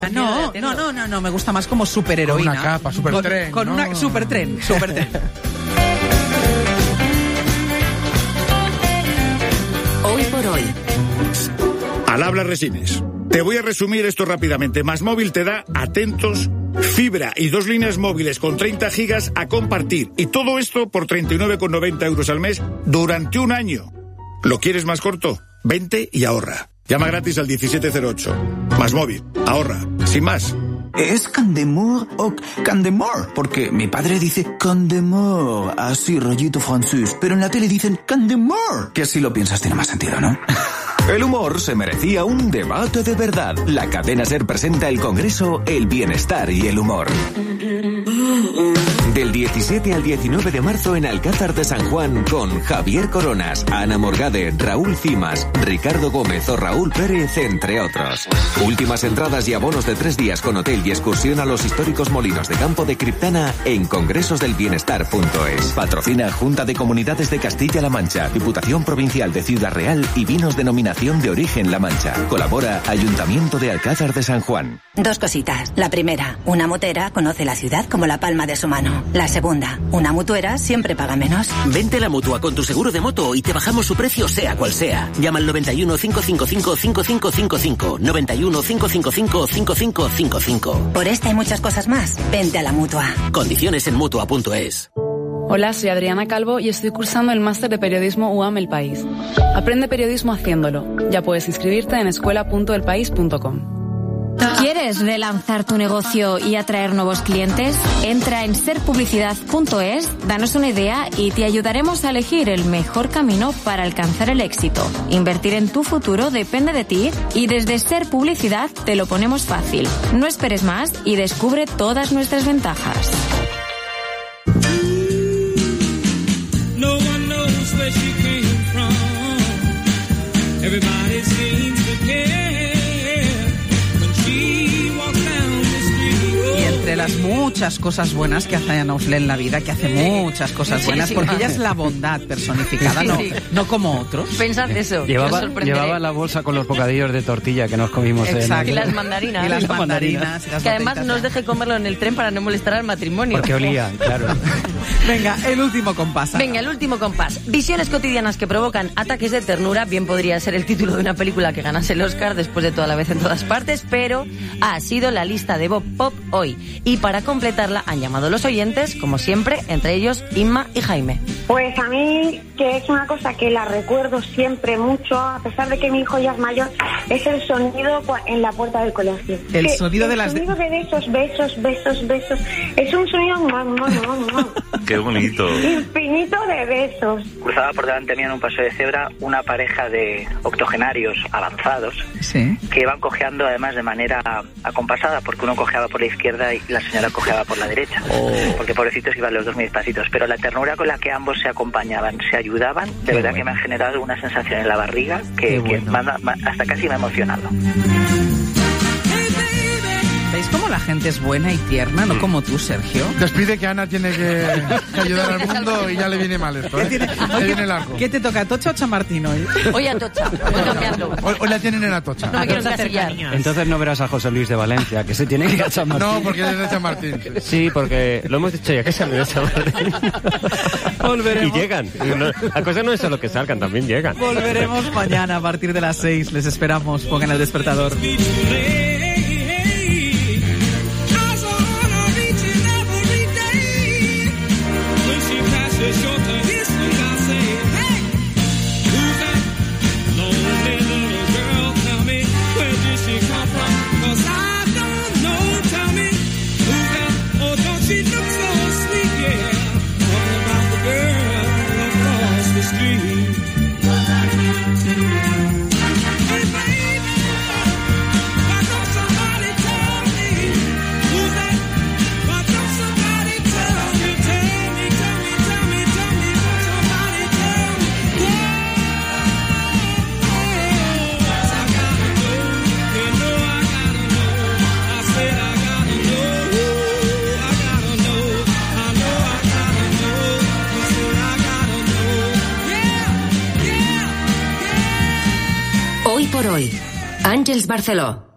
No, me gusta más como superheroína. Con una capa, supertren. Con una supertren. Hoy por hoy. Al habla Resines. Te voy a resumir esto rápidamente. MásMóvil te da, atentos, fibra y 2 líneas móviles con 30 gigas a compartir. Y todo esto por 39,90 euros al mes durante un año. ¿Lo quieres más corto? Vente y ahorra. Llama gratis al 1708. MásMóvil. Ahorra. Sin más. ¿Es Candemore o Candemore? Porque mi padre dice Candemore, así rollito francés, pero en la tele dicen Candemore, que si lo piensas tiene más sentido, ¿no? El humor se merecía un debate de verdad. La cadena SER presenta el Congreso El Bienestar y el Humor. Del 17 al 19 de marzo en Alcázar de San Juan con Javier Coronas, Ana Morgade, Raúl Cimas, Ricardo Gómez o Raúl Pérez, entre otros. Últimas entradas y abonos de 3 días con hotel y excursión a los históricos molinos de campo de Criptana en congresosdelbienestar.es. Patrocina Junta de Comunidades de Castilla-La Mancha, Diputación Provincial de Ciudad Real y Vinos Denominación de Origen La Mancha. Colabora Ayuntamiento de Alcázar de San Juan. 2 cositas. La primera, una motera conoce la ciudad como la palma de su mano. La segunda, una mutuera siempre paga menos. Vente a la Mutua con tu seguro de moto y te bajamos su precio sea cual sea. Llama al 91 555 5555. 91 555 5555. Por esta y muchas cosas más, vente a la Mutua. Condiciones en Mutua.es. Hola, soy Adriana Calvo y estoy cursando el máster de periodismo UAM El País. Aprende periodismo haciéndolo. Ya puedes inscribirte en escuela.elpaís.com. ¿Quieres relanzar tu negocio y atraer nuevos clientes? Entra en serpublicidad.es, danos una idea y te ayudaremos a elegir el mejor camino para alcanzar el éxito. Invertir en tu futuro depende de ti y desde Ser Publicidad te lo ponemos fácil. No esperes más y descubre todas nuestras ventajas. No one knows where she came from. Everybody seems to care when she walks down the street. Y entre las muchas cosas buenas que hace Ana Oslé en la vida, que hace muchas cosas buenas, porque ella es la bondad personificada, no como otros. Pensad eso. Llevaba la bolsa con los bocadillos de tortilla que nos comimos. Exacto. Y las mandarinas. Y las mandarinas. Que además no os deje comerlo en el tren para no molestar al matrimonio. Porque olían, claro. Venga, el último compás. Venga, el último compás. Visiones cotidianas que provocan ataques de ternura. Bien podría ser el título de una película que ganase el Oscar después de Toda la vez en todas partes, pero ha sido la lista de Bob Pop hoy. Y para completarla han llamado los oyentes, como siempre, entre ellos Inma y Jaime. Pues a mí, que es una cosa que la recuerdo siempre mucho, a pesar de que mi hijo ya es mayor, es el sonido en la puerta del colegio. El sonido de sonido de besos. Es un sonido... Qué bonito. Infinito de besos. Cruzaba por delante mío en un paseo de cebra una pareja de octogenarios avanzados, ¿sí?, que iban cojeando además de manera acompasada, porque uno cojeaba por la izquierda y la señora cojeaba por la derecha, porque pobrecitos iban los dos muy despacitos, pero la ternura con la que ambos se acompañaban, se ayudaban, de verdad que me ha generado una sensación en la barriga que hasta casi me ha emocionado. ¿Veis cómo la gente es buena y tierna? No como tú, Sergio. Despide que Ana tiene que ayudar al mundo y ya le viene mal esto, ¿eh? Le viene el arco. ¿Qué te toca, Atocha o Chamartín hoy? Hoy Atocha, voy cambiando. Hoy la tienen en Atocha. No me quiero encasillar. Entonces no verás a José Luis de Valencia, que se tiene que ir a Chamartín. No, porque es de Chamartín. Sí, porque lo hemos dicho ya que sale de Chamartín. Volveremos. Y llegan. La cosa no es solo que salgan, también llegan. Volveremos mañana a partir de las 6. Les esperamos. Pongan el despertador. Hoy por hoy, Àngels Barceló.